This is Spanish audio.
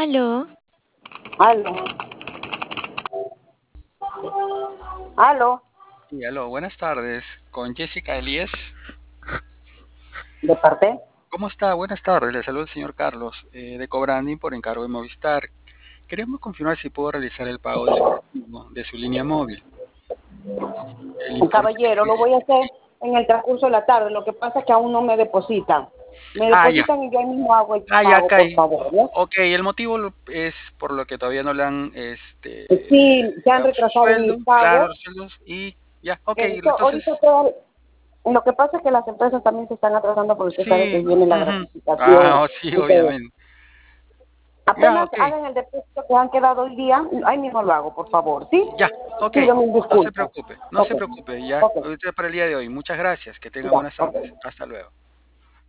Aló, Aló, aló, Sí, aló, buenas tardes, con Jessica Elías. de parte. ¿Cómo está? Buenas tardes, le saluda el señor Carlos de Cobranding por encargo de Movistar. Queremos confirmar si puedo realizar el pago del efectivo de su línea móvil. El importe Caballero, lo voy a hacer en el transcurso de la tarde. Lo que pasa es que aún no me depositan. Me Ah, ya. depositan y yo ahí mismo hago el Ah, ya, pago, acá por hay. favor, ¿no? Ok, el motivo es por lo que todavía no le han Sí, se han dado su retrasado mis sueldo, claro, pagos. los sueldos, y ya, ok, Ahorita entonces, lo que pasa es que las empresas también se están atrasando porque usted sabe que sí, viene la ujú. gratificación Ah, oh, sí, y todo. obviamente. Ya, Apenas ok. hagan el depósito que han quedado hoy día, ahí mismo lo hago, por favor, ¿sí? Ya, ok, Pido mil no se disculpas. preocupe, no Ok, se preocupe, ya, ok, ahorita para el día de hoy. Muchas gracias, que tenga ya, buenas ok. tardes, hasta luego.